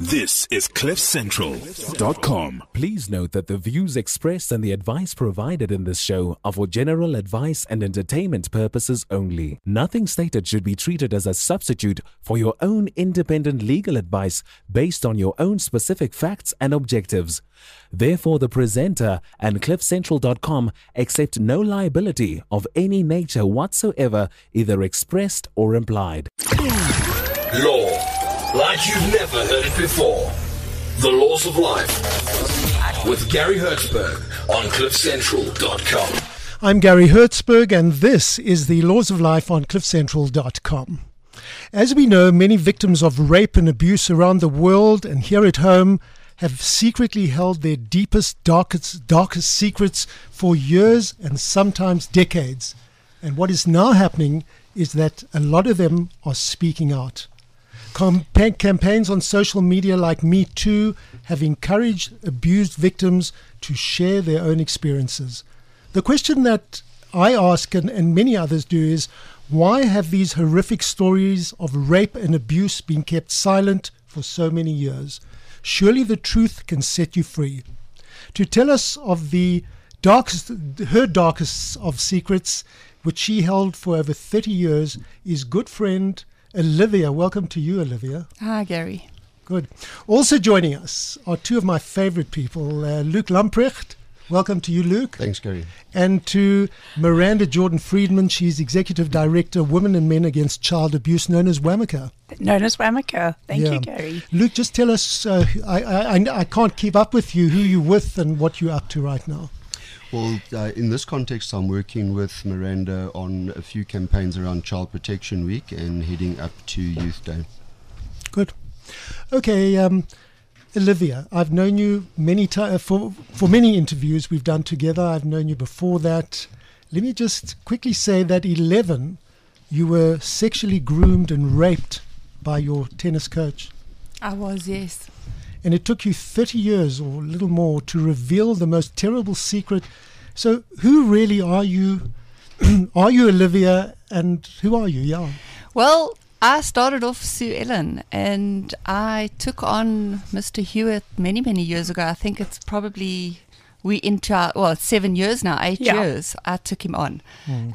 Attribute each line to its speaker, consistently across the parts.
Speaker 1: This is CliffCentral.com.
Speaker 2: Please note that the views expressed and the advice provided in this show are for general advice and entertainment purposes only. Nothing stated should be treated as a substitute for your own independent legal advice based on your own specific facts and objectives. Therefore, the presenter and CliffCentral.com accept no liability of any nature whatsoever, either expressed or implied.
Speaker 1: Law, like you've never heard it before. The Laws of Life with Gary Hertzberg on CliffCentral.com.
Speaker 3: I'm Gary Hertzberg, and this is the Laws of Life on CliffCentral.com. As we know, many victims of rape and abuse around the world and here at home have secretly held their deepest, darkest secrets for years and sometimes decades. And what is now happening is that a lot of them are speaking out. Campaigns on social media like Me Too have encouraged abused victims to share their own experiences. The question that I ask, and many others do, is why have these horrific stories of rape and abuse been kept silent for so many years? Surely the truth can set you free. To tell us of her darkest of secrets, which she held for over 30 years, is good friend Olivia. Welcome to you, Olivia.
Speaker 4: Hi, Gary.
Speaker 3: Good. Also joining us are two of my favorite people, Luke Lamprecht. Welcome to you, Luke.
Speaker 5: Thanks, Gary.
Speaker 3: And to Miranda Jordan-Friedman. She's Executive Director, Women and Men Against Child Abuse, known as WAMACA.
Speaker 4: Thank you, Gary.
Speaker 3: Luke, just tell us, I can't keep up with you, who you're with and what you're up to right now.
Speaker 5: Well, in this context, I'm working with Miranda on a few campaigns around Child Protection Week and heading up to Youth Day.
Speaker 3: Good. Okay, Olivia, I've known you many times for many interviews we've done together. I've known you before that. Let me just quickly say that 11, you were sexually groomed and raped by your tennis coach.
Speaker 4: I was, yes.
Speaker 3: And it took you 30 years or a little more to reveal the most terrible secret. So who really are you? Are you Olivia? And who are you? Yeah.
Speaker 4: Well, I started off Sue Ellen, and I took on Mr. Hewitt many, many years ago. I think it's probably, it's 7 years now, 8 years I took him on.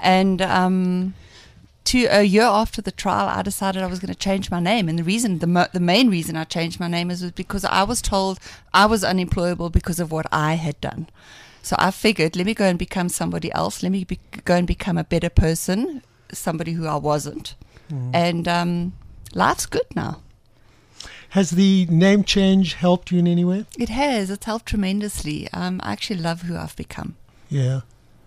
Speaker 4: And a year after the trial, I decided I was going to change my name. And the main reason I changed my name was because I was told I was unemployable because of what I had done. So I figured, let me go and become somebody else. Let me go and become a better person, somebody who I wasn't. And life's good now.
Speaker 3: Has the name change helped you in any way?
Speaker 4: It has. It's helped tremendously. I actually love who I've become. Yeah.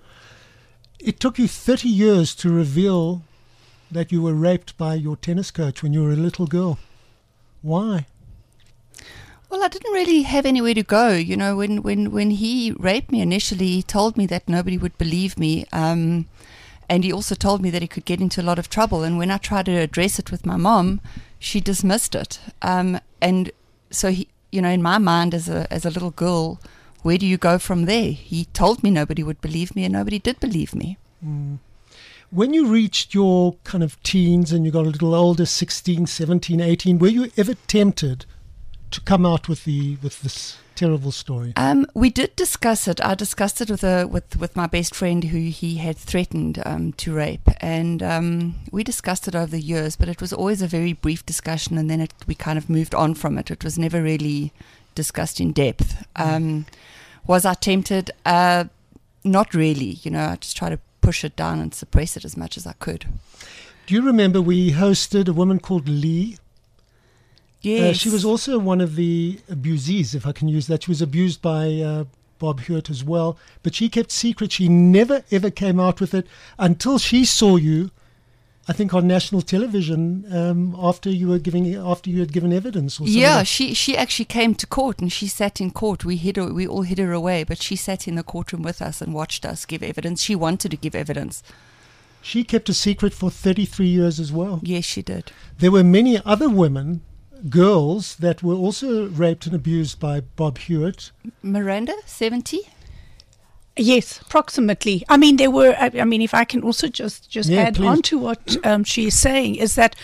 Speaker 3: It took you 30 years to reveal that you were raped by your tennis coach when you were a little girl. Why?
Speaker 4: Well, I didn't really have anywhere to go. You know, when he raped me initially, he told me that nobody would believe me. And he also told me that he could get into a lot of trouble. And when I tried to address it with my mom, she dismissed it. And so he, you know, in my mind as a little girl, where do you go from there? He told me nobody would believe me, and nobody did believe me.
Speaker 3: When you reached your kind of teens and you got a little older, 16, 17, 18, were you ever tempted to come out with this terrible story?
Speaker 4: We did discuss it. I discussed it with my best friend who he had threatened to rape, and we discussed it over the years, but it was always a very brief discussion, and then we kind of moved on from it. It was never really discussed in depth. Was I tempted? Not really. You know, I just tried to push it down and suppress it as much as I could.
Speaker 3: Do you remember we hosted a woman called Lee?
Speaker 4: Yes.
Speaker 3: She was also one of the abusees, if I can use that. She was abused by Bob Hewitt as well, but she kept secret. She never ever came out with it until she saw you, I think, on national television after you had given evidence. Or something.
Speaker 4: Yeah, she actually came to court, and she sat in court. We all hid her away, but she sat in the courtroom with us and watched us give evidence. She wanted to give evidence.
Speaker 3: She kept a secret for 33 years as well.
Speaker 4: Yes, she did.
Speaker 3: There were many other women, girls, that were also raped and abused by Bob Hewitt.
Speaker 4: Miranda, 70?
Speaker 6: Yes, approximately. I mean, there were, if I can also just add
Speaker 3: please.
Speaker 6: on to what she is saying, is that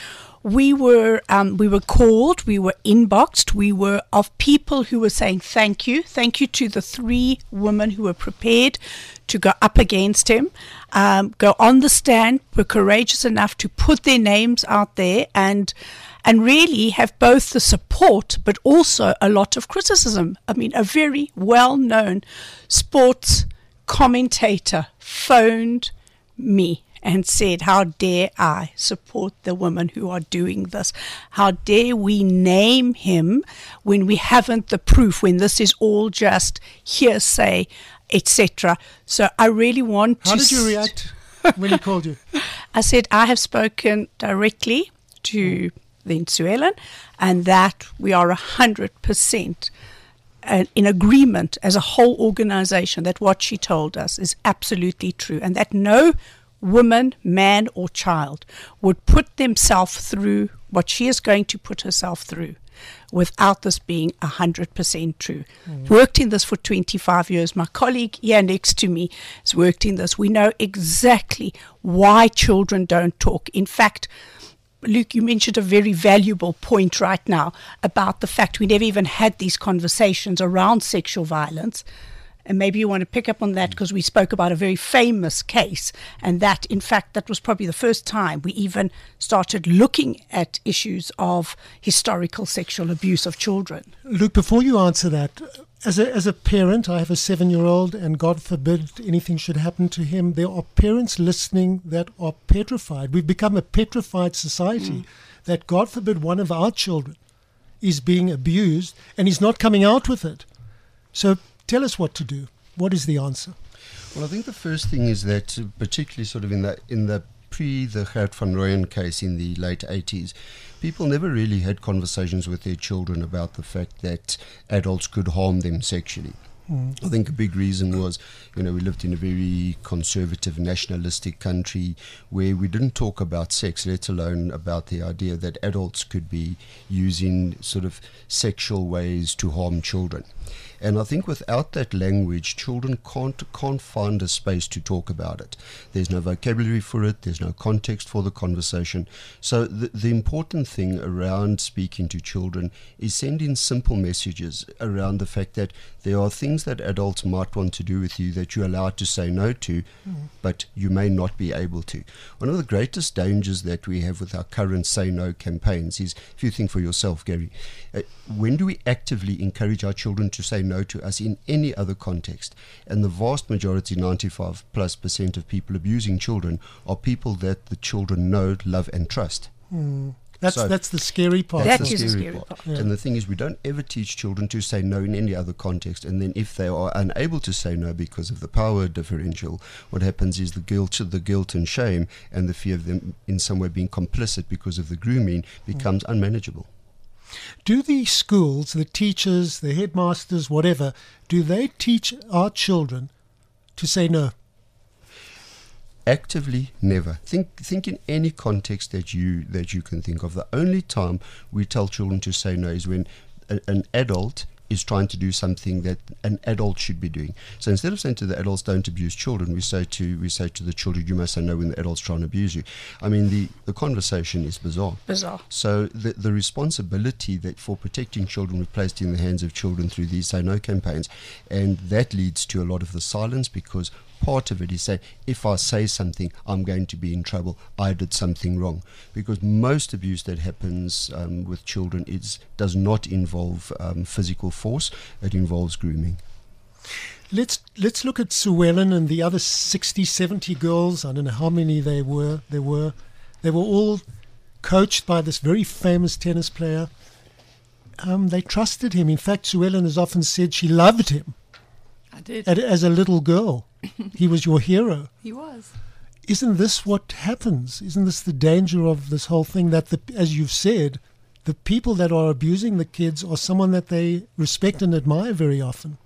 Speaker 6: we were called, we were inboxed, we were of people who were saying thank you to the 3 women who were prepared to go up against him, go on the stand, were courageous enough to put their names out there and really have both the support but also a lot of criticism. I mean, a very well-known sports commentator phoned me and said, how dare I support the women who are doing this? How dare we name him when we haven't the proof, when this is all just hearsay, etc. So I really want to...
Speaker 3: How did you react when he called you?
Speaker 6: I said, I have spoken directly to then Sue Ellen, and that we are 100% in agreement as a whole organization that what she told us is absolutely true, and that no woman, man or child would put themselves through what she is going to put herself through without this being 100% true. Worked in this for 25 years. My colleague here next to me has worked in this. We know exactly why children don't talk. In fact, Luke, you mentioned a very valuable point right now about the fact we never even had these conversations around sexual violence. And maybe you want to pick up on that because we spoke about a very famous case, and that, in fact, that was probably the first time we even started looking at issues of historical sexual abuse of children.
Speaker 3: Luke, before you answer that, as a parent, I have a 7-year-old, and God forbid anything should happen to him. There are parents listening that are petrified. We've become a petrified society that, God forbid, one of our children is being abused and he's not coming out with it. So tell us what to do. What is the answer?
Speaker 5: Well, I think the first thing is that, particularly sort of in the the Gert van Rooyen case in the late 80s, people never really had conversations with their children about the fact that adults could harm them sexually. I think a big reason was, we lived in a very conservative, nationalistic country where we didn't talk about sex, let alone about the idea that adults could be using sort of sexual ways to harm children. And I think without that language, children can't find a space to talk about it. There's no vocabulary for it. There's no context for the conversation. So the important thing around speaking to children is sending simple messages around the fact that there are things that adults might want to do with you that you're allowed to say no to, but you may not be able to. One of the greatest dangers that we have with our current Say No campaigns is, if you think for yourself, Gary, when do we actively encourage our children to say no to us in any other context? And the vast majority, 95+% of people abusing children are people that the children know, love and trust.
Speaker 3: That's the scary part.
Speaker 6: That is the scary part.
Speaker 3: Yeah.
Speaker 5: And the thing is, we don't ever teach children to say no in any other context. And then if they are unable to say no because of the power differential, what happens is the guilt and shame and the fear of them in some way being complicit because of the grooming becomes unmanageable.
Speaker 3: Do the schools, the teachers, the headmasters, whatever, do they teach our children to say no?
Speaker 5: Actively, never. Think in any context that you can think of. The only time we tell children to say no is when an adult is trying to do something that an adult should be doing. So instead of saying to the adults, don't abuse children, we say to the children, you must say no when the adult's trying to abuse you. I mean, the conversation is bizarre. So the responsibility that for protecting children was placed in the hands of children through these Say No campaigns, and that leads to a lot of the silence, because part of it is say, if I say something, I'm going to be in trouble. I did something wrong. Because most abuse that happens with children does not involve physical force. It involves grooming.
Speaker 3: Let's look at Sue Ellen and the other 60, 70 girls. I don't know how many they were. They were all coached by this very famous tennis player. They trusted him. In fact, Sue Ellen has often said she loved him.
Speaker 4: I did.
Speaker 3: As a little girl. He was your hero.
Speaker 4: He was.
Speaker 3: Isn't this what happens? Isn't this the danger of this whole thing, that, as you've said, the people that are abusing the kids are someone that they respect and admire very often?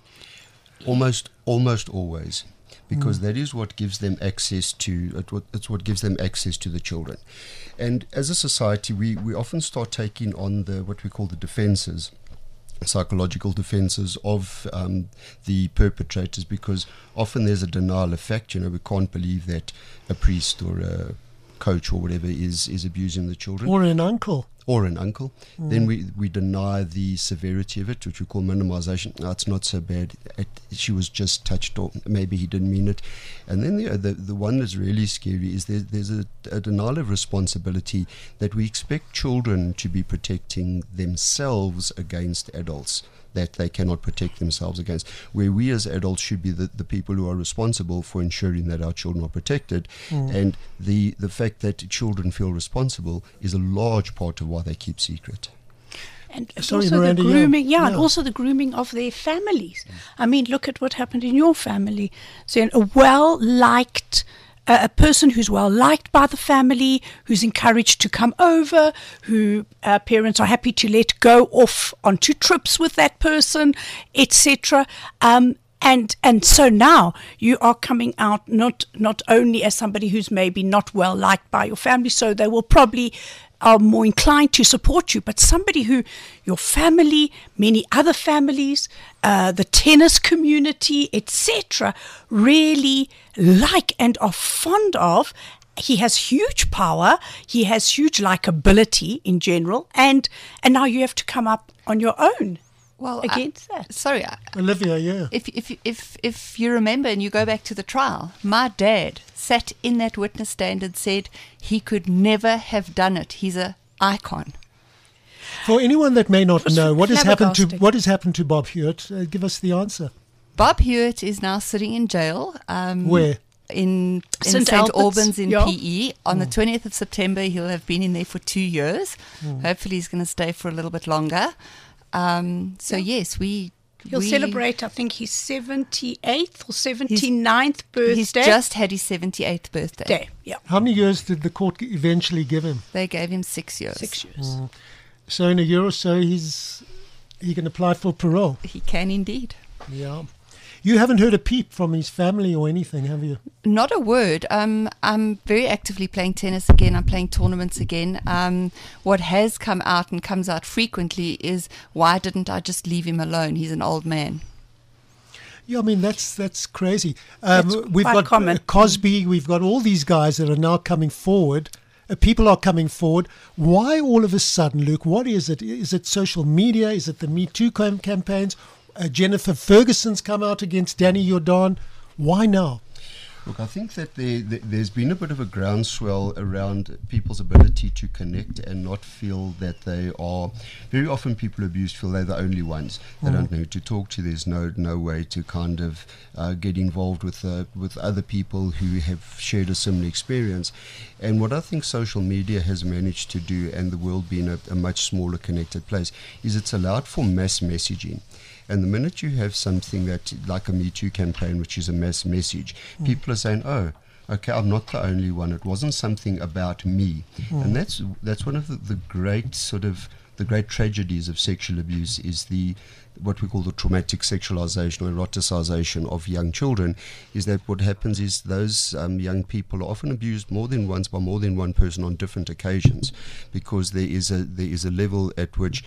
Speaker 5: Almost always. Because that is what gives them access to it's what gives them access to the children. And as a society, we often start taking on what we call the defenses, psychological defenses of the perpetrators, because often there's a denial effect. We can't believe that a priest or coach or whatever is abusing the children.
Speaker 3: Or an uncle.
Speaker 5: Then we deny the severity of it, which we call minimization. No, it's not so bad. She was just touched, or maybe he didn't mean it. And then the one that's really scary is there's a denial of responsibility, that we expect children to be protecting themselves against adults that they cannot protect themselves against, where we as adults should be the people who are responsible for ensuring that our children are protected. And the fact that children feel responsible is a large part of why they keep secret.
Speaker 6: And
Speaker 3: Sorry,
Speaker 6: also
Speaker 3: Miranda,
Speaker 6: the grooming,
Speaker 3: yeah.
Speaker 6: and also the grooming of their families. I mean, look at what happened in your family. So a well-liked a person who's well liked by the family, who's encouraged to come over, who parents are happy to let go off onto trips with that person, etc. And so now you are coming out not only as somebody who's maybe not well liked by your family, so they will probably are more inclined to support you, but somebody who your family, many other families, the tennis community, etc., really like and are fond of. He has huge power. He has huge likability in general, and now you have to come up on your own.
Speaker 4: Well,
Speaker 6: against that.
Speaker 4: Sorry,
Speaker 3: Olivia, yeah.
Speaker 4: If you remember and you go back to the trial, my dad sat in that witness stand and said he could never have done it. He's an icon.
Speaker 3: For anyone that may not know, what has happened to Bob Hewitt? Give us the answer.
Speaker 4: Bob Hewitt is now sitting in jail.
Speaker 3: Where?
Speaker 4: In St. Albans in PE. On the 20th of September, he'll have been in there for 2 years. Hopefully he's going to stay for a little bit longer. Yes,
Speaker 6: he'll celebrate, I think, his 78th or 79th birthday.
Speaker 4: He's just had his 78th birthday.
Speaker 3: How many years did the court eventually give him?
Speaker 4: They gave him 6 years.
Speaker 6: 6 years.
Speaker 3: So in a year or so, he can apply for parole.
Speaker 4: He can indeed.
Speaker 3: Yeah. You haven't heard a peep from his family or anything, have you?
Speaker 4: Not a word. I'm very actively playing tennis again. I'm playing tournaments again. What has come out and comes out frequently is, why didn't I just leave him alone? He's an old man.
Speaker 3: Yeah, I mean, that's crazy.
Speaker 6: We've got common.
Speaker 3: Cosby, we've got all these guys that are now coming forward. People are coming forward. Why all of a sudden, Luke? What is it? Is it social media? Is it the Me Too campaigns? Jennifer Ferguson's come out against Danny Jordan. Why now?
Speaker 5: Look, I think that there's been a bit of a groundswell around people's ability to connect and not feel that they are. Very often people abused feel they're the only ones. They don't know who to talk to. There's no way to kind of get involved with other people who have shared a similar experience. And what I think social media has managed to do, and the world being a much smaller connected place, is it's allowed for mass messaging. And the minute you have something that, like a Me Too campaign, which is a mass message, people are saying, oh, okay, I'm not the only one. It wasn't something about me. And that's one of the great the great tragedies of sexual abuse, is what we call the traumatic sexualization or eroticization of young children. Is that what happens is those young people are often abused more than once by more than one person on different occasions, because there is a level at which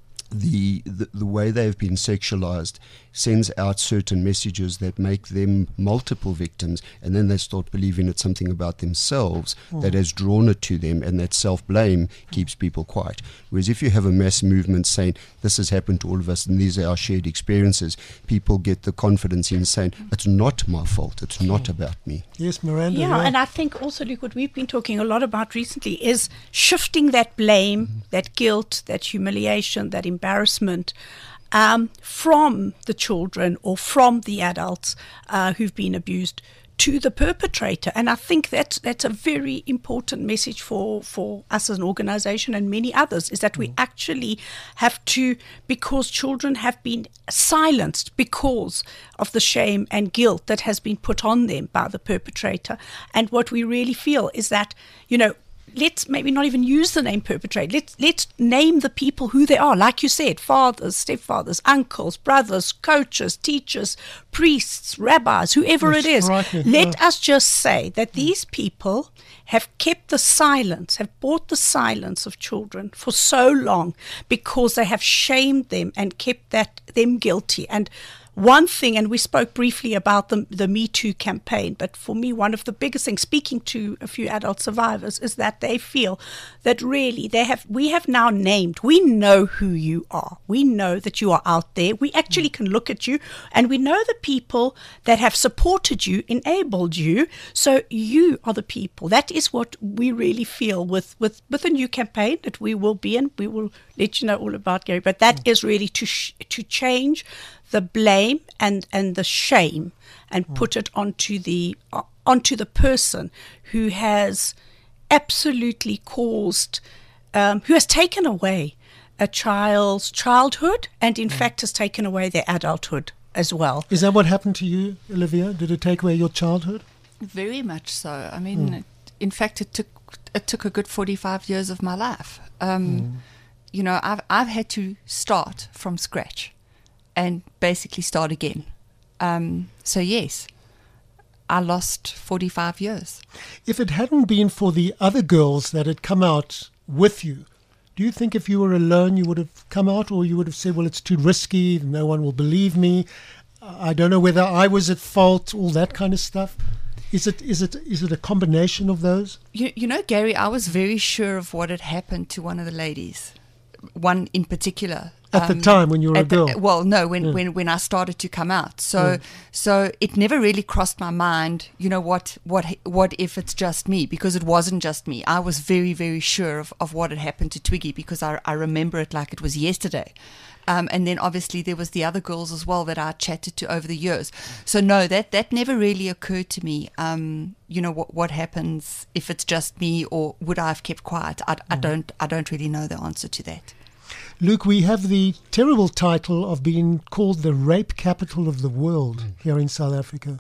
Speaker 5: the way they have been sexualized sends out certain messages that make them multiple victims, and then they start believing it's something about themselves that has drawn it to them, and that self-blame keeps people quiet. Whereas if you have a mass movement saying this has happened to all of us and these are our shared experiences, people get the confidence in saying it's not my fault, it's not about me.
Speaker 3: Yes, Miranda.
Speaker 6: Yeah, and I think also, Luke, what we've been talking a lot about recently is shifting that blame, that guilt, that humiliation, that embarrassment from the children or from the adults who've been abused to the perpetrator. And I think that's a very important message for us as an organization and many others, is that we actually have to, because children have been silenced because of the shame and guilt that has been put on them by the perpetrator. And what we really feel is that, let's maybe not even use the name perpetrator. Let's name the people who they are. Like you said, fathers, stepfathers, uncles, brothers, coaches, teachers, priests, rabbis, whoever it is. Let us just say that these people have kept the silence, have bought the silence of children for so long because they have shamed them and kept them guilty. And one thing, and we spoke briefly about the Me Too campaign, but for me, one of the biggest things, speaking to a few adult survivors, is that they feel that really we have now named, we know who you are. We know that you are out there. We actually can look at you, and we know the people that have supported you, enabled you. So you are the people. That is what we really feel with a new campaign that we will be in. We will let you know all about, Gary. But that is really to change the blame and the shame and put it onto the person who has absolutely caused, who has taken away a child's childhood and in fact has taken away their adulthood as well.
Speaker 3: Is that what happened to you, Olivia? Did it take away your childhood?
Speaker 4: Very much so. I mean, in fact, it took a good 45 years of my life. You know, I've had to start from scratch and basically start again. So yes, I lost 45 years.
Speaker 3: If it hadn't been for the other girls that had come out with you, do you think if you were alone you would have come out, or you would have said, well, it's too risky, no one will believe me, I don't know whether I was at fault, all that kind of stuff? Is it a combination of those?
Speaker 4: You know, Gary, I was very sure of what had happened to one of the ladies, one in particular.
Speaker 3: At the time when you were a girl?
Speaker 4: When I started to come out. So it never really crossed my mind, you know, what if it's just me? Because it wasn't just me. I was very, very sure of what had happened to Twiggy, because I remember it like it was yesterday. And then obviously there was the other girls as well that I chatted to over the years. So no, that never really occurred to me. You know, what happens if it's just me, or would I have kept quiet? I don't really know the answer to that.
Speaker 3: Luke, we have the terrible title of being called the rape capital of the world here in South Africa.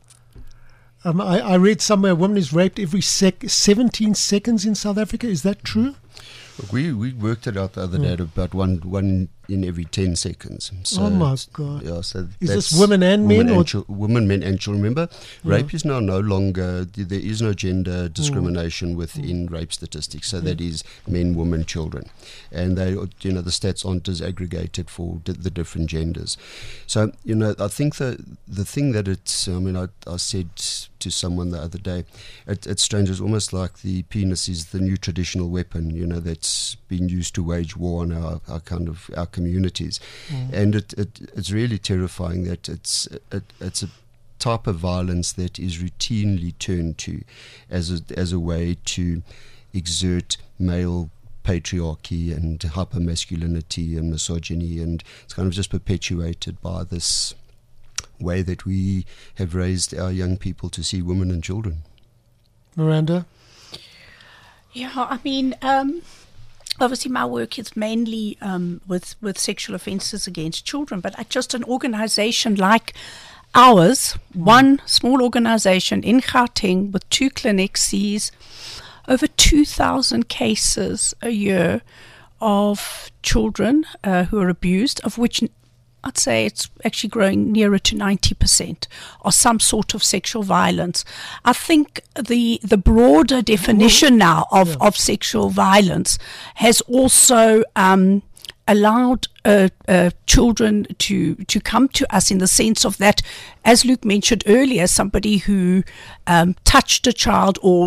Speaker 3: I read somewhere a woman is raped every 17 seconds in South Africa. Is that true?
Speaker 5: We worked it out the other day at about one in every 10 seconds. So
Speaker 3: oh my God!
Speaker 5: Yeah, so
Speaker 3: is this women and men, or
Speaker 5: women, men, and children? Remember, rape is now no longer. There is no gender discrimination within rape statistics. So that is men, women, children, and they, you know, the stats aren't as aggregated for the different genders. So, you know, I think the thing that it's. I mean, I said to someone the other day, it's strange. It's almost like the penis is the new traditional weapon, you know, that's been used to wage war on our communities, and it's really terrifying that it's a type of violence that is routinely turned to as a way to exert male patriarchy and hypermasculinity and misogyny, and it's kind of just perpetuated by this way that we have raised our young people to see women and children.
Speaker 3: Miranda?
Speaker 6: Yeah, I mean, obviously my work is mainly with sexual offences against children, but just an organisation like ours, one small organisation in Gauteng with 2 clinics, sees over 2,000 cases a year of children who are abused, of which I'd say it's actually growing nearer to 90% are some sort of sexual violence. I think the broader definition now of sexual violence has also allowed children to come to us in the sense of that, as Luke mentioned earlier, somebody who touched a child or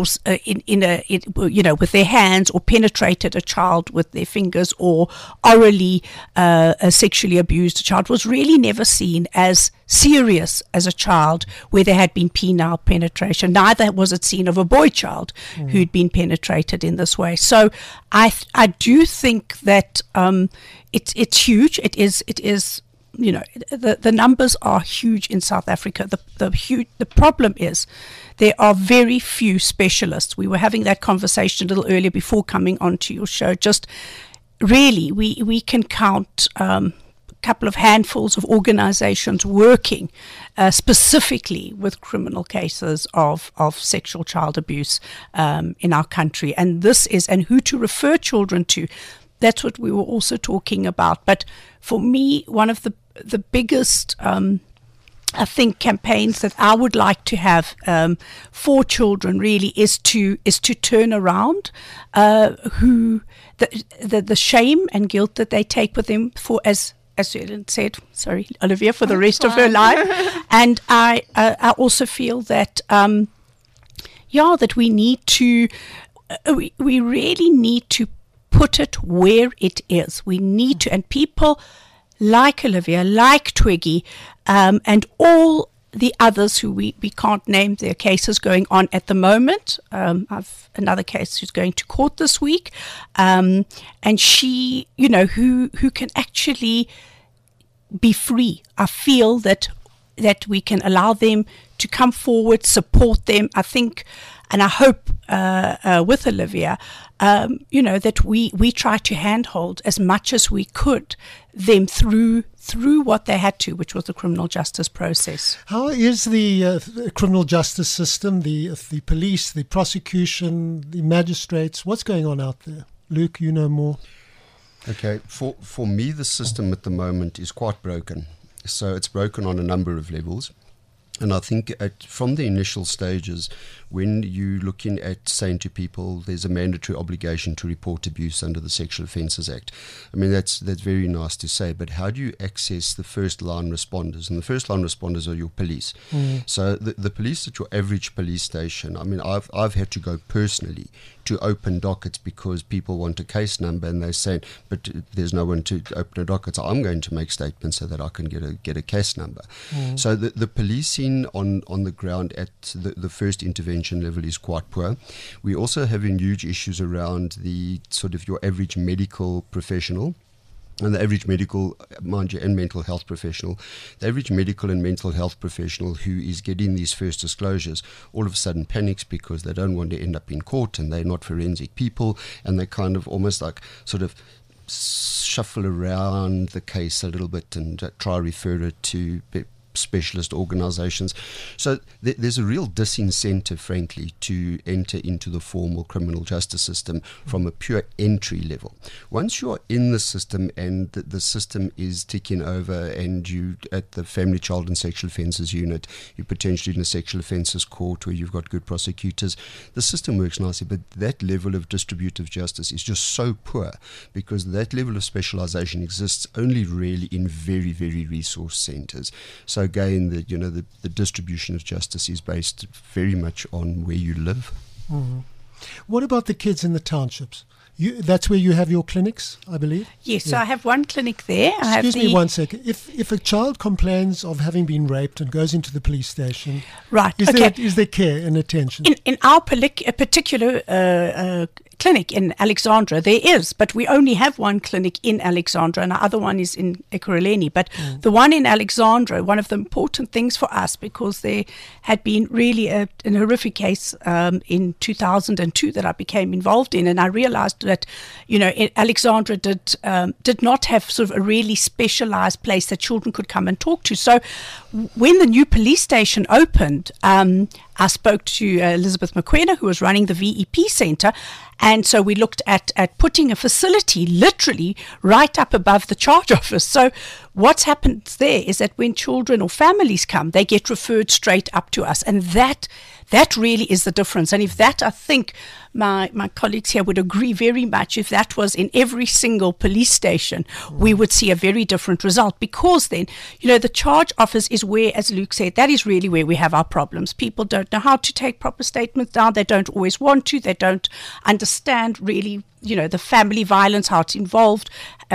Speaker 6: with their hands, or penetrated a child with their fingers, or orally sexually abused a child, was really never seen as serious as a child where there had been penile penetration. Neither was it seen of a boy child who'd been penetrated in this way. So I do think that it's huge. It is. You know, the numbers are huge in South Africa. The problem is there are very few specialists. We were having that conversation a little earlier before coming onto your show. Just really, we can count a couple of handfuls of organizations working specifically with criminal cases of sexual child abuse in our country. And who to refer children to. That's what we were also talking about. But for me, one of the biggest, I think, campaigns that I would like to have for children really is to turn around the shame and guilt that they take with them for as as Ellen said, sorry, Olivia, for the rest of her life. And I also feel that, that we need to, we really need to put it where it is. We need to, and people like Olivia, like Twiggy, and all the others who we can't name their cases going on at the moment. I've another case who's going to court this week, and she, who can actually be free. I feel that we can allow them to come forward, support them. I think, and I hope with Olivia, that we try to handhold as much as we could them through what they had to, which was the criminal justice process.
Speaker 3: How is the criminal justice system, the police, the prosecution, the magistrates? What's going on out there? Luke, you know more.
Speaker 5: Okay, for me, the system at the moment is quite broken. So it's broken on a number of levels. And I think from the initial stages, when you're looking at saying to people there's a mandatory obligation to report abuse under the Sexual Offences Act, I mean, that's very nice to say, but how do you access the first-line responders? And the first-line responders are your police. So the police at your average police station, I mean, I've had to go personally to open dockets because people want a case number and they're saying, but there's no one to open a docket, so I'm going to make statements so that I can get a case number. So the policing on the ground at the first intervention level is quite poor. We also having huge issues around the sort of your average medical professional. And the average medical, mind you, and mental health professional, the average medical and mental health professional who is getting these first disclosures all of a sudden panics because they don't want to end up in court and they're not forensic people, and they kind of almost like sort of shuffle around the case a little bit and try to refer it to specialist organizations. So there's a real disincentive, frankly, to enter into the formal criminal justice system from a pure entry level. Once you're in the system and the system is ticking over and you at the Family, Child and Sexual Offences Unit, you're potentially in a sexual offences court where you've got good prosecutors, the system works nicely, but that level of distributive justice is just so poor because that level of specialization exists only really in very, very resource centers. So again, the distribution of justice is based very much on where you live.
Speaker 3: What about the kids in the townships? That's where you have your clinics, I believe?
Speaker 6: Yes, so I have one clinic there.
Speaker 3: Excuse me 1 second. If a child complains of having been raped and goes into the police station,
Speaker 6: right?
Speaker 3: Is there care and attention?
Speaker 6: In our particular clinic in Alexandra, there is, but we only have one clinic in Alexandra and our other one is in Ekurhuleni. But the one in Alexandra, one of the important things for us, because there had been really an horrific case in 2002 that I became involved in, and I realized that, Alexandra did not have sort of a really specialized place that children could come and talk to. So when the new police station opened, I spoke to Elizabeth McQuena, who was running the VEP Centre, and so we looked at putting a facility literally right up above the charge office. So what happens there is that when children or families come, they get referred straight up to us, and that really is the difference. And if that, I think my colleagues here would agree very much, if that was in every single police station, we would see a very different result, because then, the charge office is where, as Luke said, that is really where we have our problems. People don't know how to take proper statements down. They don't always want to. They don't understand really, the family violence, how it's involved,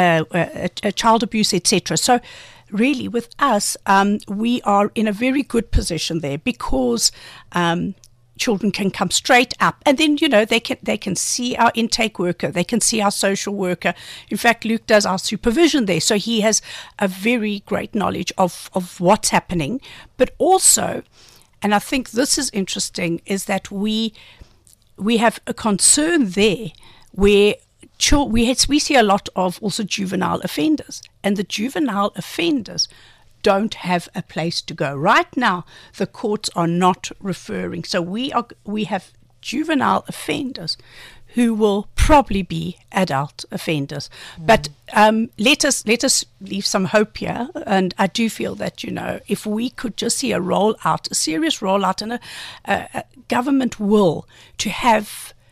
Speaker 6: child abuse, etc. So really with us, we are in a very good position there, because children can come straight up, and then they can see our intake worker, they can see our social worker. In fact, Luke does our supervision there, so he has a very great knowledge of what's happening. But also, and I think this is interesting, is that we have a concern there where we see a lot of also juvenile offenders, and the juvenile offenders don't have a place to go. Right now, the courts are not referring. So we have juvenile offenders who will probably be adult offenders. But let us leave some hope here. And I do feel that, if we could just see a serious rollout, and a government will to have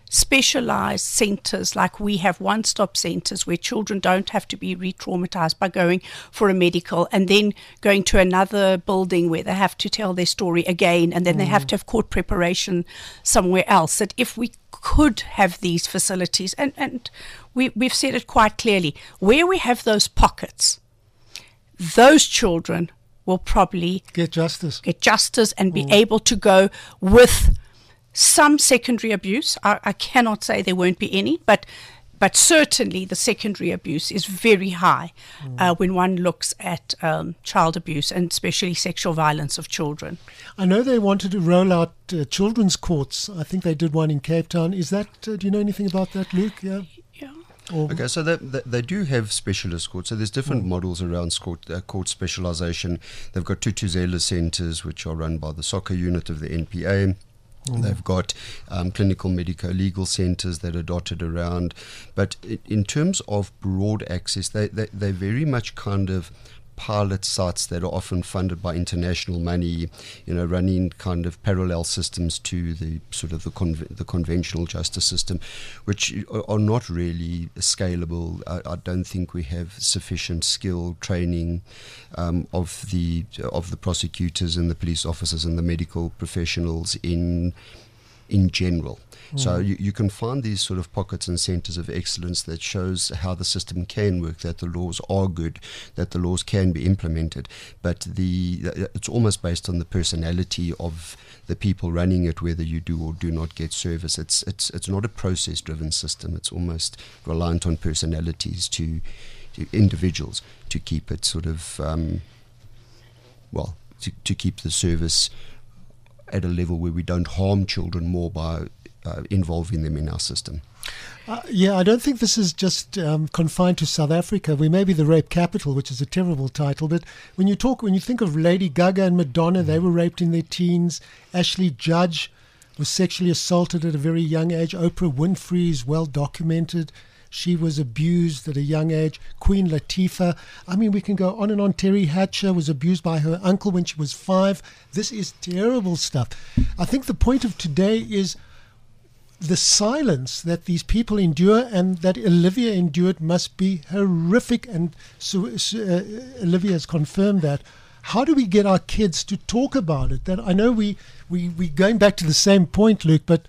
Speaker 6: specialized centers, like we have one-stop centers where children don't have to be re-traumatized by going for a medical and then going to another building where they have to tell their story again, and then they have to have court preparation somewhere else. That if we could have these facilities, and we've said it quite clearly, where we have those pockets, those children will probably
Speaker 3: Get justice.
Speaker 6: and be able to go with some secondary abuse. I cannot say there won't be any, but certainly the secondary abuse is very high when one looks at child abuse and especially sexual violence of children.
Speaker 3: I know they wanted to roll out children's courts. I think they did one in Cape Town. Is that, do you know anything about that, Luke? Yeah.
Speaker 5: Okay, so they do have specialist courts. So there's different models around court specialization. They've got Tutuzela centers, which are run by the soccer unit of the NPA. They've got clinical medico-legal centres that are dotted around. But in terms of broad access, they're very much kind of pilot sites that are often funded by international money, running kind of parallel systems to the sort of the conventional justice system, which are not really scalable. I don't think we have sufficient skill training of the prosecutors and the police officers and the medical professionals in general. So you can find these sort of pockets and centres of excellence that shows how the system can work, that the laws are good, that the laws can be implemented, but it's almost based on the personality of the people running it, whether you do or do not get service. It's not a process-driven system. It's almost reliant on personalities to individuals to keep it sort of, to keep the service at a level where we don't harm children more by involving them in our system.
Speaker 3: I don't think this is just confined to South Africa. We may be the rape capital, which is a terrible title, but when you think of Lady Gaga and Madonna, they were raped in their teens. Ashley Judge was sexually assaulted at a very young age. Oprah Winfrey is well documented. She was abused at a young age. Queen Latifah. I mean, we can go on and on. Terry Hatcher was abused by her uncle when she was 5. This is terrible stuff. I think the point of today is the silence that these people endure and that Olivia endured must be horrific, and so Olivia has confirmed that. How do we get our kids to talk about it? That I know we going back to the same point, Luke, but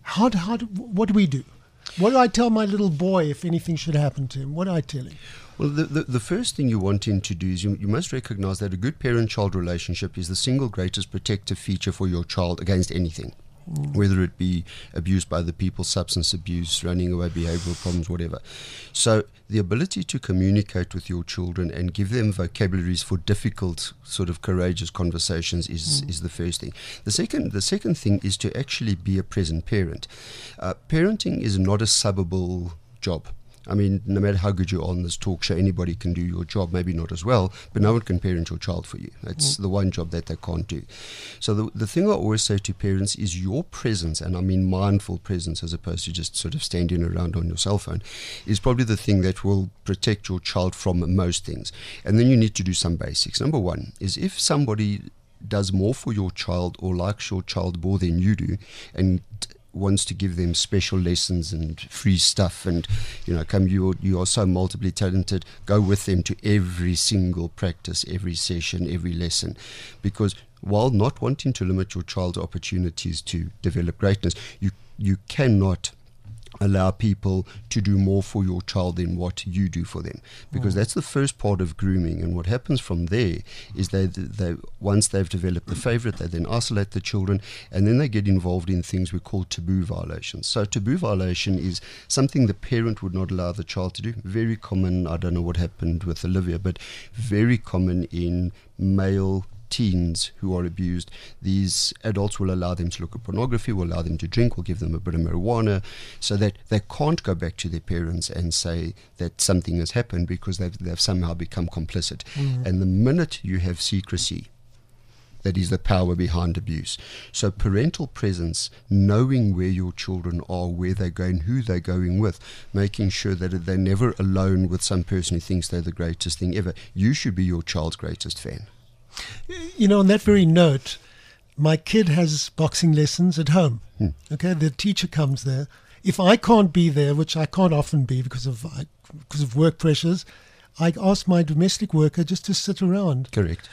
Speaker 3: what do we do? What do I tell my little boy if anything should happen to him? What do I tell him?
Speaker 5: Well, the first thing you want him to do is you must recognize that a good parent-child relationship is the single greatest protective feature for your child against anything. Whether it be abuse by the people, substance abuse, running away, behavioral problems, whatever. So the ability to communicate with your children and give them vocabularies for difficult, sort of courageous conversations is the first thing. The second thing is to actually be a present parent. Parenting is not a subbable job. I mean, no matter how good you are on this talk show, anybody can do your job, maybe not as well, but no one can parent your child for you. It's the one job that they can't do. So the thing I always say to parents is your presence, and I mean mindful presence as opposed to just sort of standing around on your cell phone, is probably the thing that will protect your child from most things. And then you need to do some basics. Number one is if somebody does more for your child or likes your child more than you do and wants to give them special lessons and free stuff and you are so multiply talented, go with them to every single practice, every session, every lesson, because while not wanting to limit your child's opportunities to develop greatness, you cannot allow people to do more for your child than what you do for them, because that's the first part of grooming. And what happens from there is they once they've developed the favorite, they then isolate the children, and then they get involved in things we call taboo violations. So taboo violation is something the parent would not allow the child to do. Very common, I don't know what happened with Olivia, but very common in male teens who are abused. These adults will allow them to look at pornography, will allow them to drink, will give them a bit of marijuana, so that they can't go back to their parents and say that something has happened, because they've somehow become complicit. And the minute you have secrecy, that is the power behind abuse. So parental presence, knowing where your children are, where they're going, who they're going with, making sure that they're never alone with some person who thinks they're the greatest thing ever. You should be your child's greatest fan.
Speaker 3: On that very note, my kid has boxing lessons at home. Okay, the teacher comes there. if I can't be there, which I can't often be because of work pressures, I ask my domestic worker just to sit around.
Speaker 5: Correct.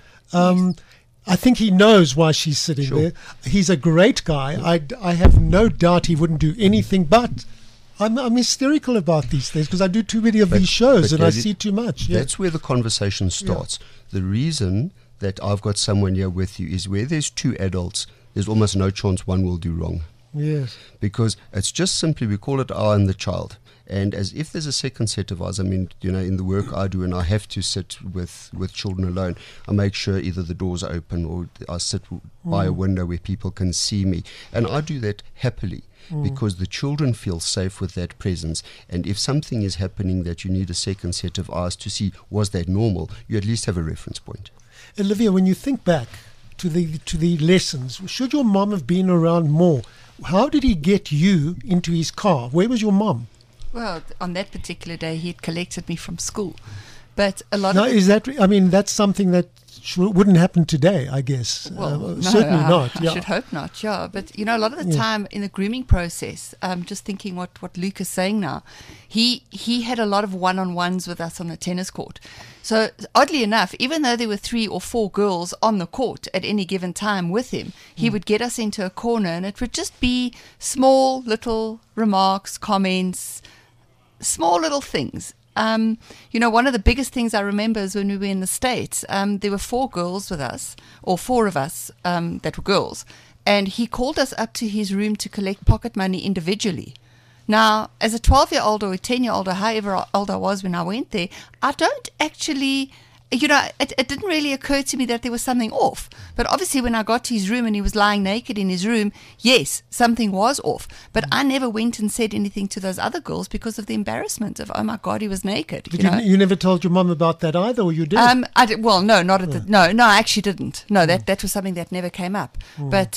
Speaker 3: I think he knows why she's sitting there. He's a great guy. I have no doubt he wouldn't do anything, but I'm hysterical about these things because I do too many of these shows and I see too much.
Speaker 5: That's where the conversation starts. The reason that I've got someone here with you is where there's two adults, there's almost no chance one will do wrong.
Speaker 3: Yes.
Speaker 5: Because it's just simply, we call it I and the child. And as if there's a second set of eyes, I mean, in the work I do and I have to sit with children alone, I make sure either the doors are open or I sit by a window where people can see me. And I do that happily because the children feel safe with that presence. And if something is happening that you need a second set of eyes to see, was that normal, you at least have a reference point.
Speaker 3: Olivia, when you think back to the lessons, should your mom have been around more? How did he get you into his car? Where was your mom?
Speaker 4: Well, on that particular day, he had collected me from school. But a lot
Speaker 3: now,
Speaker 4: of...
Speaker 3: that's something that wouldn't happen today, I guess.
Speaker 4: Well, no,
Speaker 3: certainly not.
Speaker 4: I should hope not, yeah. But, a lot of the time in the grooming process, just thinking what Luke is saying now, he had a lot of one-on-ones with us on the tennis court. So, oddly enough, even though there were 3 or 4 girls on the court at any given time with him, he would get us into a corner and it would just be small little remarks, comments, small little things. One of the biggest things I remember is when we were in the States, there were 4 girls with us, or 4 of us that were girls, and he called us up to his room to collect pocket money individually. Now, as a 12-year-old or a 10-year-old or however old I was when I went there, I don't actually... it didn't really occur to me that there was something off. But obviously when I got to his room and he was lying naked in his room, yes, something was off. But I never went and said anything to those other girls because of the embarrassment of, oh my God, he was naked.
Speaker 3: You never told your mom about that either, or you did?
Speaker 4: Well, no, not at the... No, I actually didn't. No, that was something that never came up. But,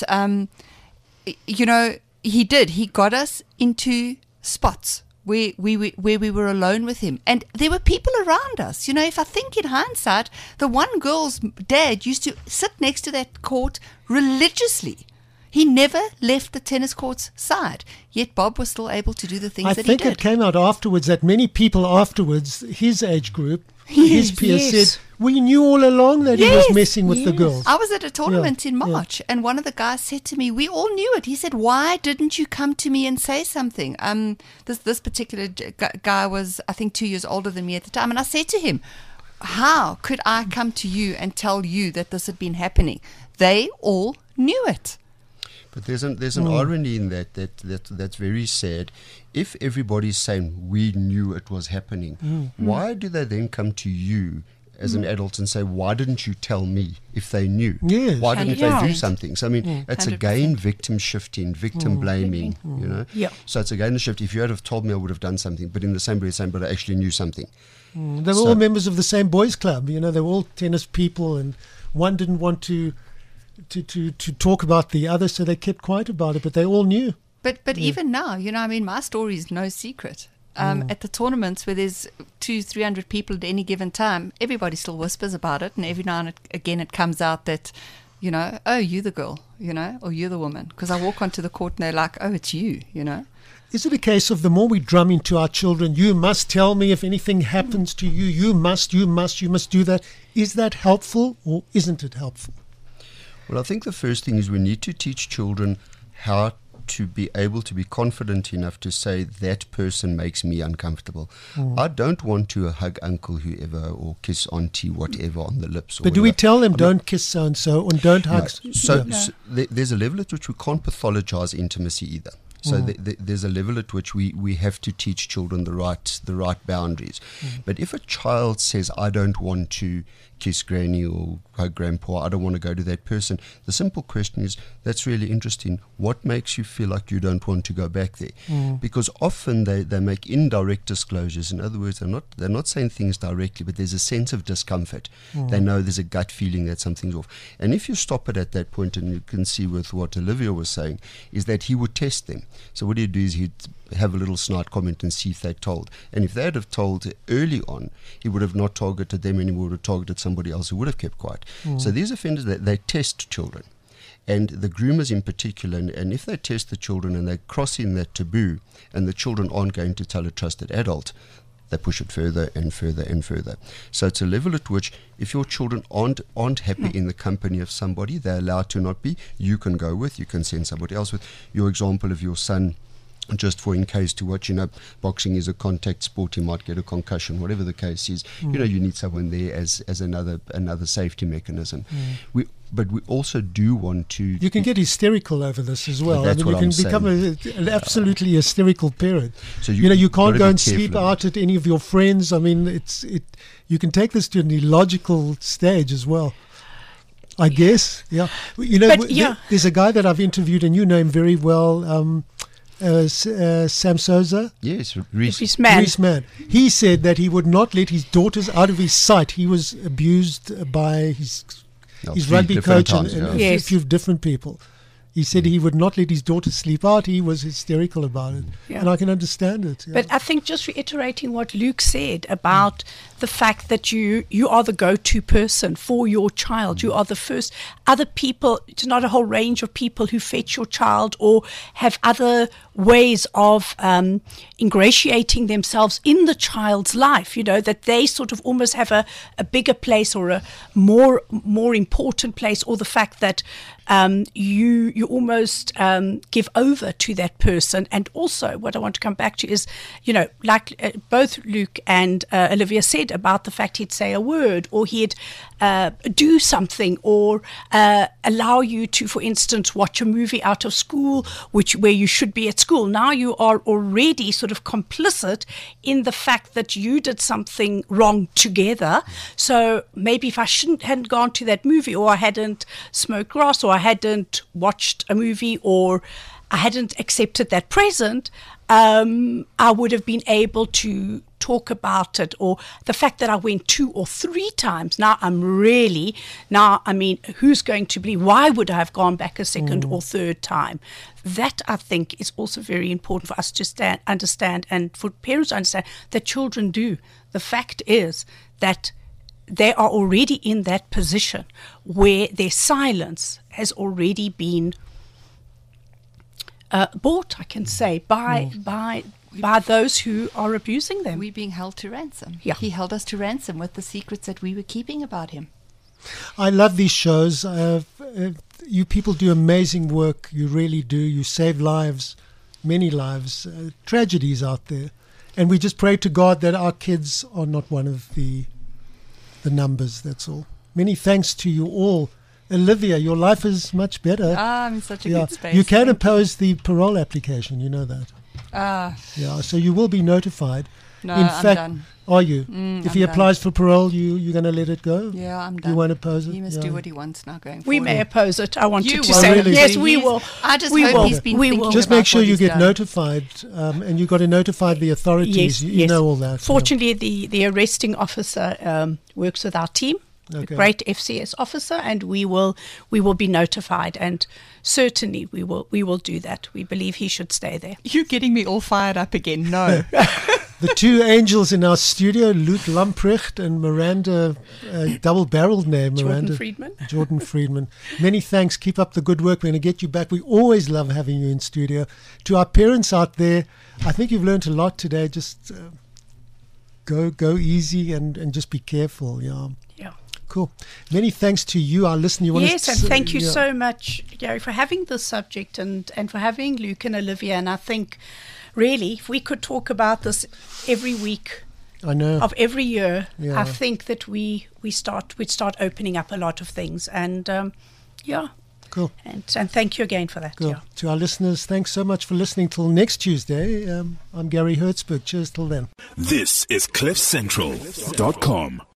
Speaker 4: he did. He got us into spots where we were alone with him. And there were people around us. If I think in hindsight, the one girl's dad used to sit next to that court religiously. He never left the tennis court's side. Yet Bob was still able to do the things that he did.
Speaker 3: I think it came out afterwards that many people afterwards, his age group, his peers said, we knew all along that he was messing with the girls.
Speaker 4: I was at a tournament in March, and one of the guys said to me, we all knew it. He said, why didn't you come to me and say something? This particular guy was, I think, 2 years older than me at the time. And I said to him, how could I come to you and tell you that this had been happening? They all knew it.
Speaker 5: But there's an irony in that's very sad. If everybody's saying we knew it was happening, why do they then come to you as an adult and say, why didn't you tell me if they knew?
Speaker 3: Yes.
Speaker 5: Why didn't they do something? So, it's 100%. Again victim shifting, victim blaming,
Speaker 6: Yeah.
Speaker 5: So it's again the shift. If you had have told me, I would have done something. But in the same breath, but I actually knew something.
Speaker 3: They were all members of the same boys' club. They were all tennis people, and one didn't want to talk about the other, so they kept quiet about it, but they all knew.
Speaker 4: But even now, my story is no secret. At the tournaments where there's 200-300 people at any given time, everybody still whispers about it, and every now and again it comes out that, oh, you're the girl, or you're the woman. Because I walk onto the court and they're like, oh, it's you,
Speaker 3: Is it a case of the more we drum into our children, you must tell me if anything happens to you, you must do that? Is that helpful or isn't it helpful?
Speaker 5: Well, I think the first thing is we need to teach children how to be able to be confident enough to say that person makes me uncomfortable. I don't want to hug uncle whoever or kiss auntie whatever on the lips.
Speaker 3: But do we tell them don't kiss so-and-so and don't hug?
Speaker 5: No. So there's a level at which we can't pathologize intimacy either. So there's a level at which we have to teach children the right boundaries. But if a child says, I don't want to kiss granny or hug grandpa, I don't want to go to that person, the simple question is, that's really interesting. What makes you feel like you don't want to go back there? Because often they make indirect disclosures. In other words, they're not saying things directly, but there's a sense of discomfort. They know there's a gut feeling that something's off. And if you stop it at that point, and you can see with what Olivia was saying, is that he would test them. So what he'd do is he'd have a little snide comment and see if they told. And if they'd have told early on, he would have not targeted them and he would have targeted somebody else who would have kept quiet. So these offenders, they test children. And the groomers in particular, and if they test the children and they're crossing that taboo and the children aren't going to tell a trusted adult, they push it further and further and further. So it's a level at which if your children aren't happy in the company of somebody, they're allowed to not be. You can go with, you can send somebody else with. Your example of your son, just for in case to watch, boxing is a contact sport, he might get a concussion, whatever the case is. You need someone there as another safety mechanism. But we also do want to...
Speaker 3: You can get hysterical over this as well.
Speaker 5: That's what
Speaker 3: you can
Speaker 5: I'm
Speaker 3: become an absolutely hysterical parent.
Speaker 5: So
Speaker 3: you can't go and sleep
Speaker 5: careful.
Speaker 3: out at any of your friends. I mean, you can take this to an illogical stage as well, I guess. Yeah. There's a guy that I've interviewed, and you know him very well, Sam Souza.
Speaker 5: Yes,
Speaker 6: Reese Mann.
Speaker 3: He said that he would not let his daughters out of his sight. He was abused by his rugby coach and a few different people. He said he would not let his daughter sleep out. He was hysterical about it. Yeah. And I can understand it. Yeah.
Speaker 6: But I think just reiterating what Luke said about the fact that you are the go-to person for your child. You are the first. Other people, it's not a whole range of people who fetch your child or have other ways of ingratiating themselves in the child's life, that they sort of almost have a bigger place or a more important place, or the fact that you almost give over to that person. And also what I want to come back to is, like both Luke and Olivia said about the fact he'd say a word, or he'd do something, or allow you to, for instance, watch a movie out of school, where you should be at school. Now you are already sort of complicit in the fact that you did something wrong together. So maybe if I hadn't gone to that movie, or I hadn't smoked grass, or I hadn't watched a movie, or I hadn't accepted that present, I would have been able to talk about it. Or the fact that I went 2 or 3 times, who's going to believe? Why would I have gone back a second or third time? That, I think, is also very important for us to understand, and for parents to understand that children do. The fact is that they are already in that position where their silence has already been bought, I can say, by those who are abusing them.
Speaker 4: We're being held to ransom.
Speaker 6: Yeah.
Speaker 4: He held us to ransom with the secrets that we were keeping about him.
Speaker 3: I love these shows. You people do amazing work. You really do. You save lives, many lives, tragedies out there. And we just pray to God that our kids are not one of the numbers, that's all. Many thanks to you all. Olivia, your life is much better.
Speaker 4: I'm in such a good space.
Speaker 3: You can oppose the parole application, you know that. So you will be notified.
Speaker 4: No,
Speaker 3: in
Speaker 4: I'm
Speaker 3: fact,
Speaker 4: done.
Speaker 3: Are you? If he applies for parole, you're going to let it go?
Speaker 4: Yeah, I'm done.
Speaker 3: You won't oppose it?
Speaker 4: He must do what he wants now going forward.
Speaker 6: We may oppose it. I wanted to
Speaker 3: will.
Speaker 6: say.
Speaker 3: Really?
Speaker 6: Yes, we will.
Speaker 4: I just hope he's been thinking
Speaker 3: Just
Speaker 4: about
Speaker 3: make sure
Speaker 4: what
Speaker 3: you
Speaker 4: he's
Speaker 3: get
Speaker 4: done.
Speaker 3: notified, and you've got to notify the authorities.
Speaker 6: Yes,
Speaker 3: you know all that.
Speaker 6: Fortunately, the arresting officer works with our team.
Speaker 3: Okay.
Speaker 6: A great FCS officer, and we will be notified, and certainly we will do that. We believe he should stay there.
Speaker 4: You're getting me all fired up again. No.
Speaker 3: The 2 angels in our studio, Luke Lamprecht and Miranda, double-barreled name, Miranda. Jordan Friedman. Many thanks. Keep up the good work. We're going to get you back. We always love having you in studio. To our parents out there, I think you've learned a lot today. Just go easy and just be careful. Yeah. Cool. Many thanks to you, our listener.
Speaker 6: Yes, and thank you so much, Gary, for having this subject and for having Luke and Olivia. And I think, really, if we could talk about this every week of every year, I think that we'd start opening up a lot of things. And,
Speaker 3: Cool.
Speaker 6: And thank you again for that.
Speaker 3: Cool.
Speaker 6: Yeah.
Speaker 3: To our listeners, thanks so much for listening. Till next Tuesday, I'm Gary Hertzberg. Cheers till then.
Speaker 7: This is CliffCentral.com.